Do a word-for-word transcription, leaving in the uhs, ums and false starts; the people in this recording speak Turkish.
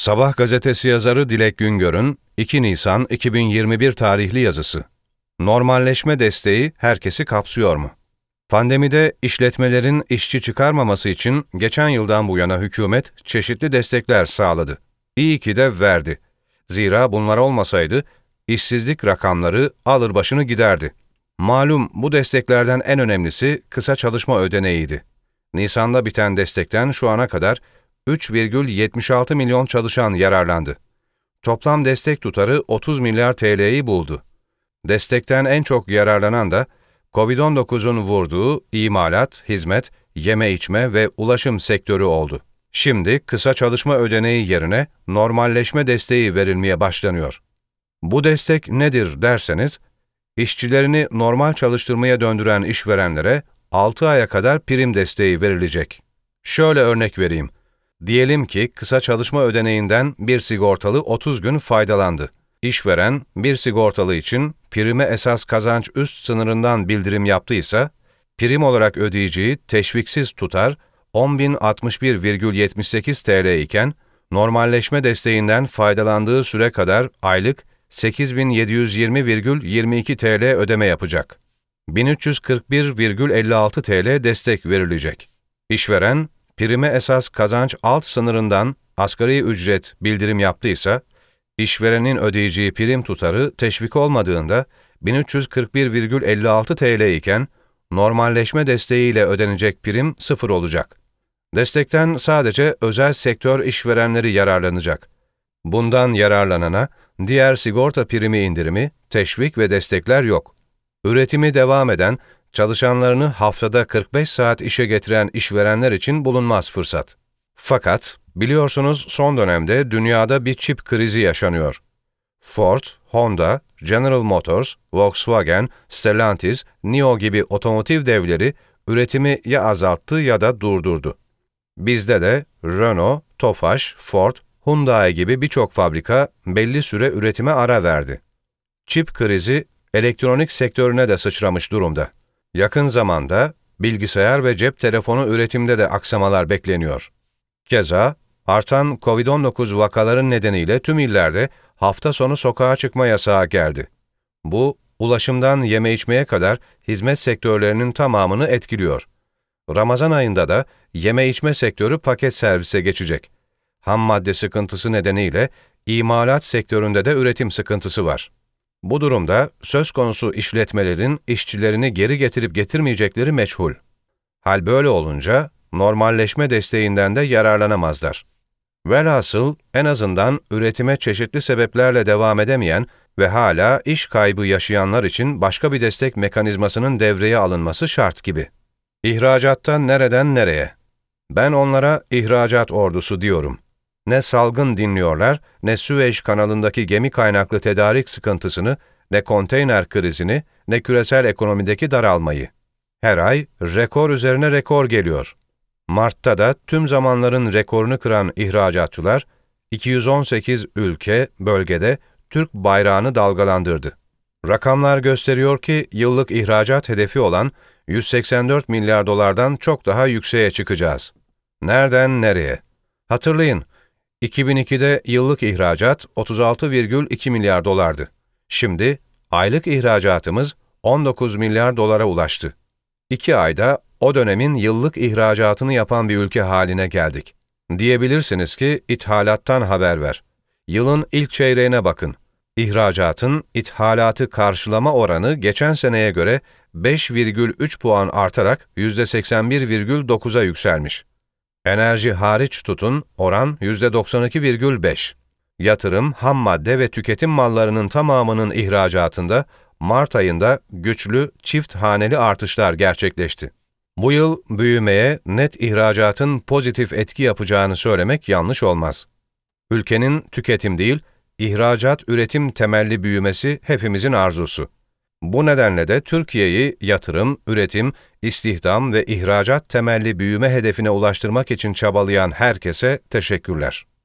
Sabah gazetesi yazarı Dilek Güngör'ün iki Nisan iki bin yirmi bir tarihli yazısı. Normalleşme desteği herkesi kapsıyor mu? Pandemide işletmelerin işçi çıkarmaması için geçen yıldan bu yana hükümet çeşitli destekler sağladı. İyi ki de verdi. Zira bunlar olmasaydı işsizlik rakamları alır başını giderdi. Malum bu desteklerden en önemlisi kısa çalışma ödeneğiydi. Nisan'da biten destekten şu ana kadar üç virgül yetmiş altı milyon çalışan yararlandı. Toplam destek tutarı otuz milyar T L'yi buldu. Destekten en çok yararlanan da kovid on dokuzun vurduğu imalat, hizmet, yeme içme ve ulaşım sektörü oldu. Şimdi kısa çalışma ödeneği yerine normalleşme desteği verilmeye başlanıyor. Bu destek nedir derseniz, işçilerini normal çalıştırmaya döndüren işverenlere altı aya kadar prim desteği verilecek. Şöyle örnek vereyim. Diyelim ki kısa çalışma ödeneğinden bir sigortalı otuz gün faydalandı. İşveren bir sigortalı için prime esas kazanç üst sınırından bildirim yaptıysa, prim olarak ödeyeceği teşviksiz tutar on bin altmış bir virgül yetmiş sekiz T L iken, normalleşme desteğinden faydalandığı süre kadar aylık sekiz bin yedi yüz yirmi virgül yirmi iki T L ödeme yapacak. bin üç yüz kırk bir virgül elli altı T L destek verilecek. İşveren, prime esas kazanç alt sınırından asgari ücret bildirim yaptıysa, işverenin ödeyeceği prim tutarı teşvik olmadığında bin üç yüz kırk bir virgül elli altı T L iken, normalleşme desteğiyle ödenecek prim sıfır olacak. Destekten sadece özel sektör işverenleri yararlanacak. Bundan yararlanana diğer sigorta primi indirimi, teşvik ve destekler yok. Üretimi devam eden, çalışanlarını haftada kırk beş saat işe getiren işverenler için bulunmaz fırsat. Fakat biliyorsunuz son dönemde dünyada bir çip krizi yaşanıyor. Ford, Honda, General Motors, Volkswagen, Stellantis, N I O gibi otomotiv devleri üretimi ya azalttı ya da durdurdu. Bizde de Renault, Tofaş, Ford, Hyundai gibi birçok fabrika belli süre üretime ara verdi. Çip krizi elektronik sektörüne de sıçramış durumda. Yakın zamanda bilgisayar ve cep telefonu üretimde de aksamalar bekleniyor. Keza artan kovid on dokuz vakaların nedeniyle tüm illerde hafta sonu sokağa çıkma yasağı geldi. Bu, ulaşımdan yeme içmeye kadar hizmet sektörlerinin tamamını etkiliyor. Ramazan ayında da yeme içme sektörü paket servise geçecek. Ham madde sıkıntısı nedeniyle imalat sektöründe de üretim sıkıntısı var. Bu durumda söz konusu işletmelerin işçilerini geri getirip getirmeyecekleri meçhul. Hal böyle olunca normalleşme desteğinden de yararlanamazlar. Velhasıl en azından üretime çeşitli sebeplerle devam edemeyen ve hala iş kaybı yaşayanlar için başka bir destek mekanizmasının devreye alınması şart gibi. İhracattan nereden nereye? Ben onlara ihracat ordusu diyorum. Ne salgın dinliyorlar, ne Süveyş kanalındaki gemi kaynaklı tedarik sıkıntısını, ne konteyner krizini, ne küresel ekonomideki daralmayı. Her ay rekor üzerine rekor geliyor. Mart'ta da tüm zamanların rekorunu kıran ihracatçılar, iki yüz on sekiz ülke, bölgede Türk bayrağını dalgalandırdı. Rakamlar gösteriyor ki yıllık ihracat hedefi olan yüz seksen dört milyar dolardan çok daha yükseğe çıkacağız. Nereden nereye? Hatırlayın, iki bin ikide yıllık ihracat otuz altı virgül iki milyar dolardı. Şimdi aylık ihracatımız on dokuz milyar dolara ulaştı. İki ayda o dönemin yıllık ihracatını yapan bir ülke haline geldik. Diyebilirsiniz ki ithalattan haber ver. Yılın ilk çeyreğine bakın. İhracatın ithalatı karşılama oranı geçen seneye göre beş virgül üç puan artarak yüzde seksen bir virgül dokuza yükselmiş. Enerji hariç tutun, oran yüzde doksan iki virgül beş. Yatırım, ham madde ve tüketim mallarının tamamının ihracatında Mart ayında güçlü çift haneli artışlar gerçekleşti. Bu yıl büyümeye net ihracatın pozitif etki yapacağını söylemek yanlış olmaz. Ülkenin tüketim değil, ihracat üretim temelli büyümesi hepimizin arzusu. Bu nedenle de Türkiye'yi yatırım, üretim, istihdam ve ihracat temelli büyüme hedefine ulaştırmak için çabalayan herkese teşekkürler.